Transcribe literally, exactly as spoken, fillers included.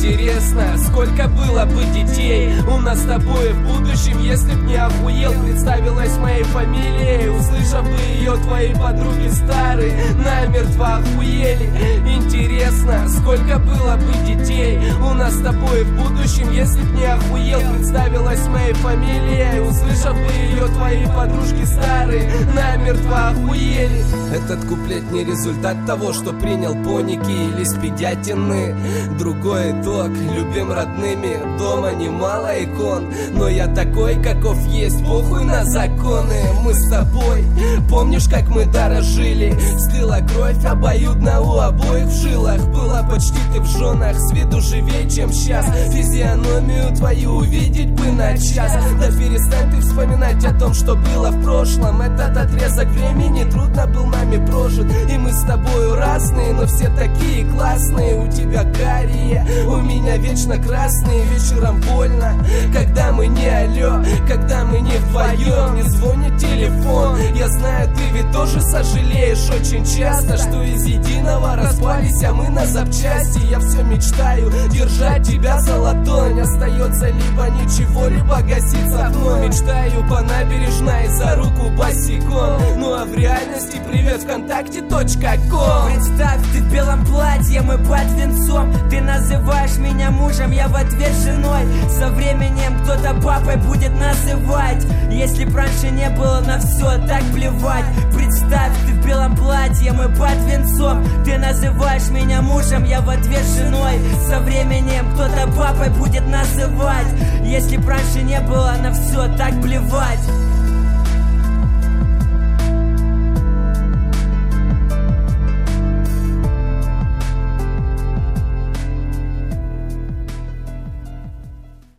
Интересно, сколько было бы детей у нас с тобой в будущем, если б не охуел, представилась моей фамилией. Услышав бы ее твои подруги старые, намертво охуели. Интересно, сколько было бы детей у нас с тобой в будущем, если б не охуел, представилась моей фамилией. Услышав бы ее твои подружки старые, намертво охуели. Этот куплет не результат того, что принял поники или спидятины. Другой итог, любим родными, дома немало икон. Но я такой, каков есть, похуй на законы. Мы с тобой, помнишь, как мы дорожили? Стыла кровь обоюдно у обоих в жилах. Было почти ты в женах, с виду живей, чем сейчас. Физиономию твою увидеть бы на час. Да перестань ты вспоминать о том, что было в прошлом. Этот отрезок времени трудно был нами прожит. И мы с тобою разные, но все такие классные. У тебя карие, у меня вечно красные. Вечером больно, когда мы не алло, когда мы не вдвоем. Не звонит телефон, я знаю, ты ведь тоже сожалеешь очень часто, что из единого распались, а мы на запчасти. Я все мечтаю держать тебя за ладонь. Остается либо ничего, либо гасится окно. Мечтаю по набережной за руку босиком. Ну а в реальности привет ВКонтакте точка ком. Представь, ты в белом платье, мы под венцом. Ты называешь меня мужем, я в ответ женой. Со временем кто-то папой будет называть. Если б раньше не было на все так плевать. Представь, ты в белом платье, мы под венцом. Ты называешь меня мужем, я в ответ женой. Со временем кто-то папой будет называть. Если б раньше не было на все так плевать.